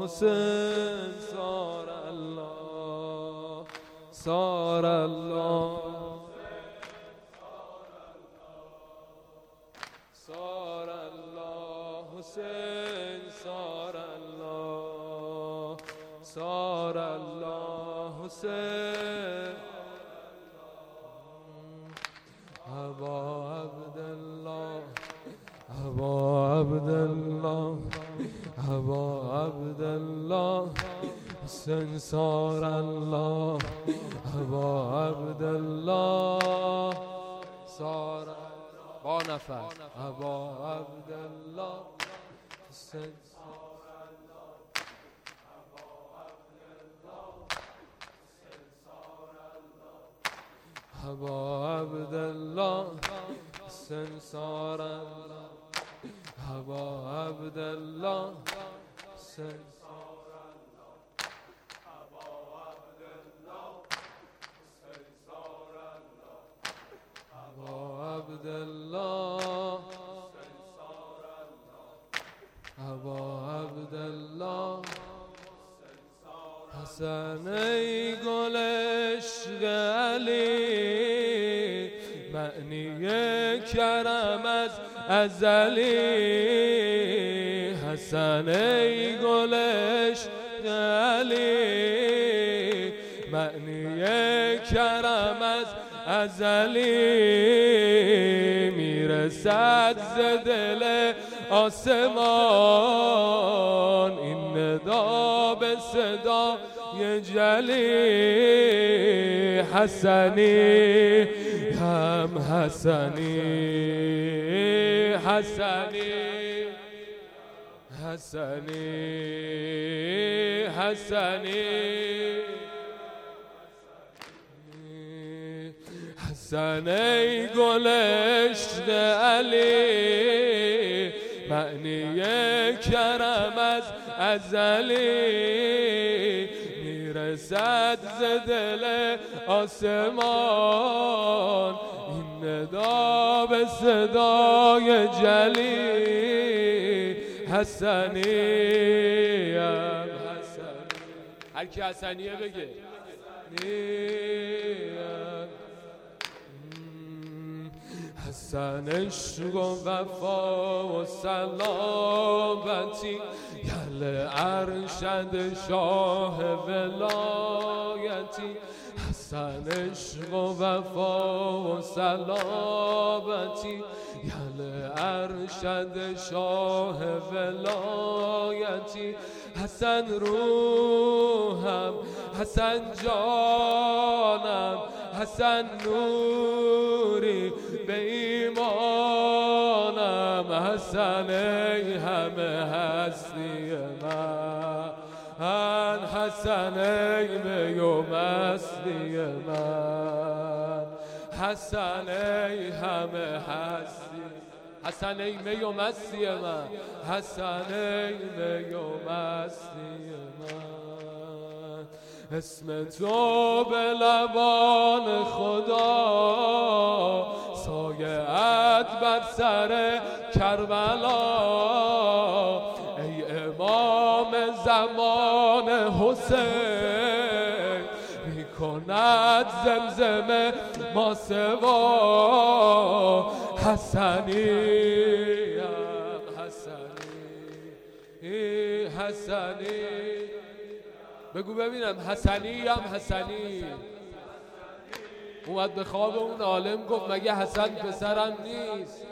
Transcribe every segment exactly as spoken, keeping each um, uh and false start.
حسین سار الله سار الله سار الله حسین سار الله سار الله حسین ابا عبدالله ابا عبدالله ابا عبدالله حسین سار الله ابا عبدالله سار با نفس ابا عبدالله حسین سار الله ابا عبدالله حسین سار الله ابا عبدالله حسین سار الله ابا عبدالله حسین سار الله ابا عبدالله حسین سار الله ابا عبدالله حسین سار الله ابا عبدالله حسن ای گل عشق علی معنی کرم از ازلی حسن ای گل عشق علی معنی کرم از ازلی میرسد ز دل آسمان این ندا به صدای جلی حسنی هم حسنی حسنی حسنی حسنی حسن ای گل عشق علی معنی کرم از ازلی میرسد ز دل آسمان این ندا به صدای جلی حسنی حسنی هر کی حسنیه بگه حسن عشق و وفا و سلامتی گل ارشد شاه ولایتی حسن عشق و وفا و سلامتی گل ارشد شاه ولایتی حسن روحم حسن جانم حسن نوری به ایمانم حسن ای همه هستی من حسن ای می و مستی من حسن ای همه هستی حسن ای می و مستی من حسن ای می و مستی من اسم تو به لبان خدا سایه‌ات بر سر کربلا ای امام زمان حسین می کند زمزمه ما سوا حسنی حسنی حسنی بگو ببینم حسنی هم حسنی اومد به خواب اون عالم گفت مگه حسن پسرم نیست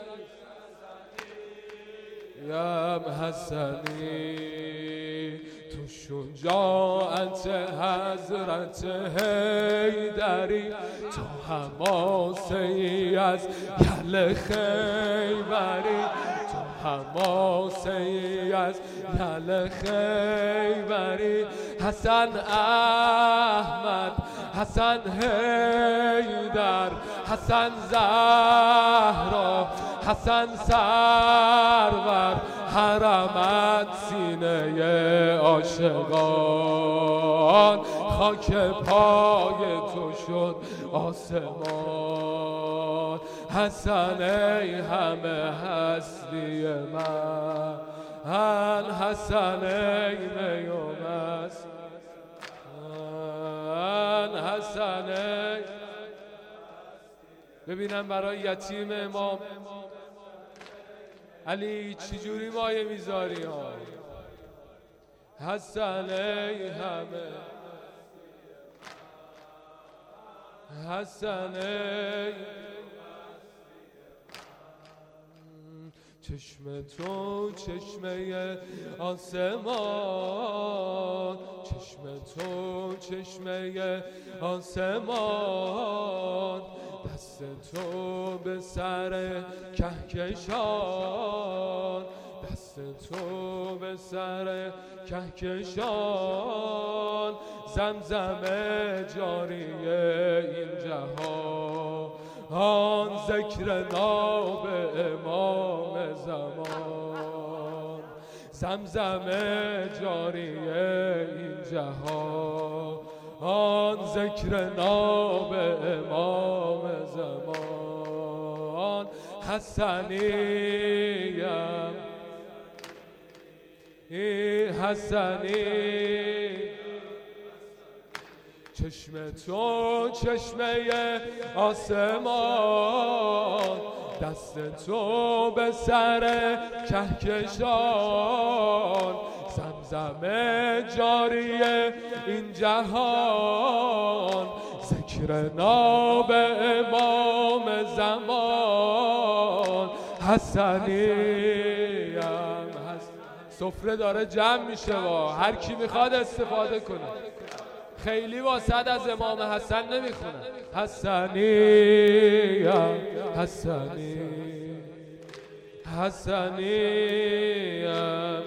یم حسنی تو شجاعت حضرت حیدری تو حماسه ای از گل خیبری تو حماسه ای از گل خیبری حسن احمد حسن حیدر حسن زهرا حسن سرور حرمت سینه عاشقان خاک پای تو شد آسمان حسن ای همه هستی من حسن ای میو حسنه. ببینم برای یتیم امام علی چجوری مایه میذاری ها. حسنه همه حسنه، چشم تو چشمه آسمان، چشم تو چشمه آسمان، دست تو به سر کهکشان، دست تو به سر کهکشان، زمزم جاریه این جهان، ذکر ناب امام زمان، زمزم جاریه این جهان، ذکر ناب امام زمان. حسنیم ای حسنی، چشم تو چشمه آسمان، دست تو به سر کهکشان، زمزم جاری این جهان، ذکر ناب امام زمان. حسنیم سفره داره جمع میشه و هر کی میخواد استفاده کنه، خیلی واسد از امام حسن نمیخونه. حسنیم حسنی حسنیم،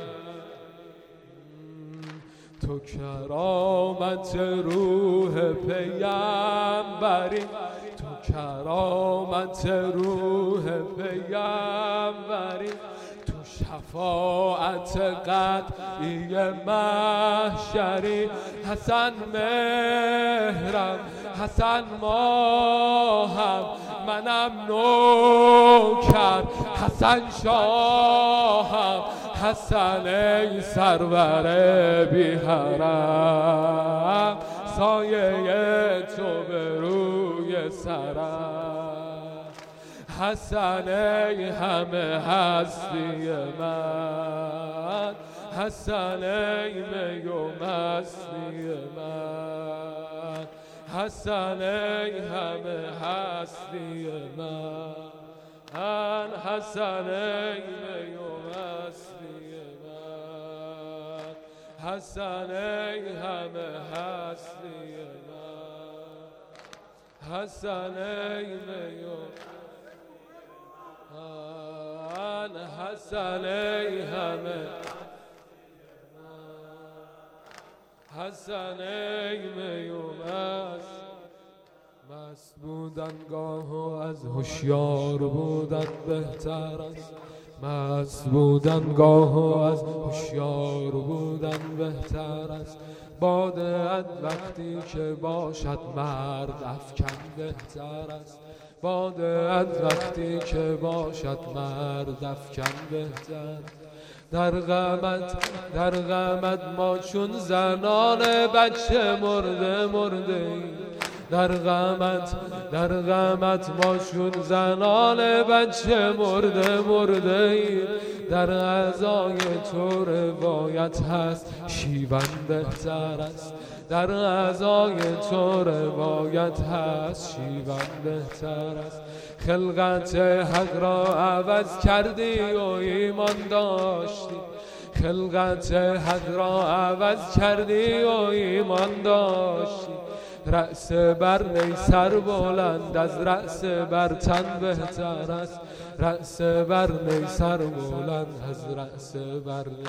تو کرامت روح پیامبری، تو کرامت روح پیامبری، تو شفاعت قطعی محشری. حسن مهرم حسن ماهم، منم نوکر حسن شاهم، حسن ای سرور بی حرم، سایه تو به روی سرم. حسن ای همه هستی من، حسن ای می و مستی من، حسن ای همه هستی من، حسن ای می و مستی من، حسن ای همه هستی من، حسن ای می و من، حسن ای همه حسن ای می و مست. مست بودن گاه و از هوشیار بودن بهتر است، مست بودن گاه و از هوشیار بودن بهتر است، باده وقتی که باشد مرد افکن بهتر است، باده وقتی که باشد مرد افکن بهتر. در غمت در غمت ما چون زنان بچه مرده مرده ایم، در غمت در غمت ما چون زنان بچه مرده مرده ایم، در غذای تو روایت هست شیون بهتر است، در غذای تو روایت هست شیون بهتر است. خلقت حق را عوض کردی و ایمان داشتی، خلقت حق را عوض کردی و ایمان داشتی، رأس بر نی سر بلند از رأس بر تن بهتر است، رأس بر نی سر بلند از رأس بر نی،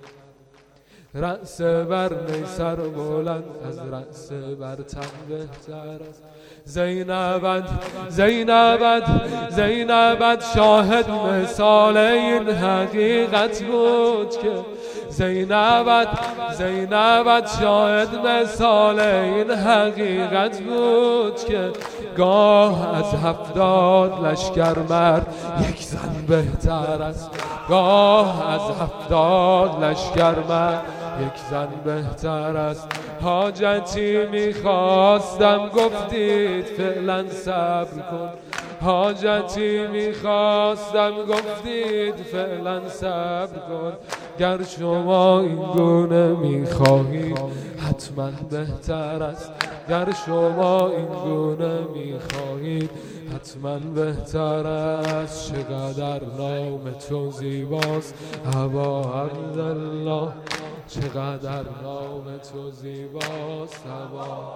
رأس بر نی سر بلند از رأس بر تن بهتر است. زینبت زینبت زینبت شاهد مثال این حقیقت بود که، زینبت زینبت شاهد مثال این حقیقت بود که، گاه از هفتاد لشکر مرد یک زن بهتر است، گاه از هفتاد لشکر مرد یک زن بهتر است. حاجتی میخواستم گفتید فعلا صبر کن. حاجتی میخواستم گفتید فعلا صبر کن. گر شما این گونه میخواهید حتما بهتر است. گر شما این گونه میخواهید حتما بهتر است. چقدر نام تو زیباست ابا عبدالله، چقدر نام تو زیباست ابا.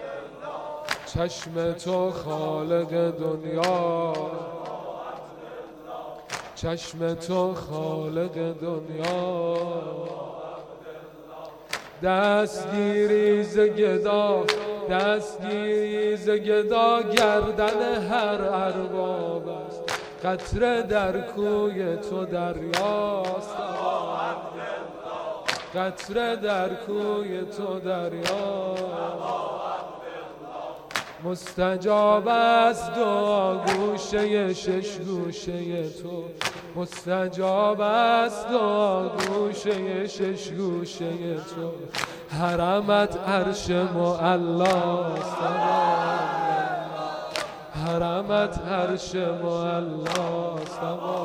چشم تو خالق دنیا، چشم تو خالق دنیا. دستگیری ز گدا، دستگیری ز گدا گردن هر ارباب است. قطره در کوی تو دریاست، قطره در کوی تو دریاست. مستجاب است دعا گوشه شش گوشه تو، مستجاب است دعا گوشه شش گوشه تو. حرمت عرش معلاست، حرمت عرش معلاست.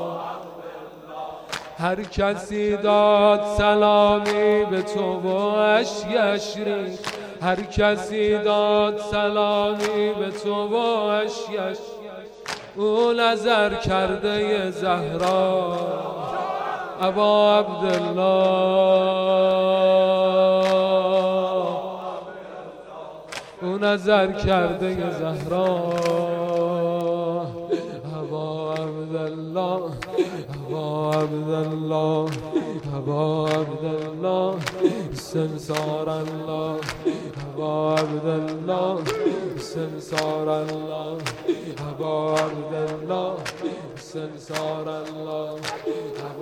هر کسی داد سلامی به تو و اشکش ریخت، هر کسی داد سلامی به تو و اشکش. او نظر کرده زهرا ابا عبدالله، او نظر کرده زهرا ابا عبدالله، ابا عبدالله، ابا عبدالله سمسار الله، ابا عبدالله سمسار الله، ابا عبدالله سمسار الله.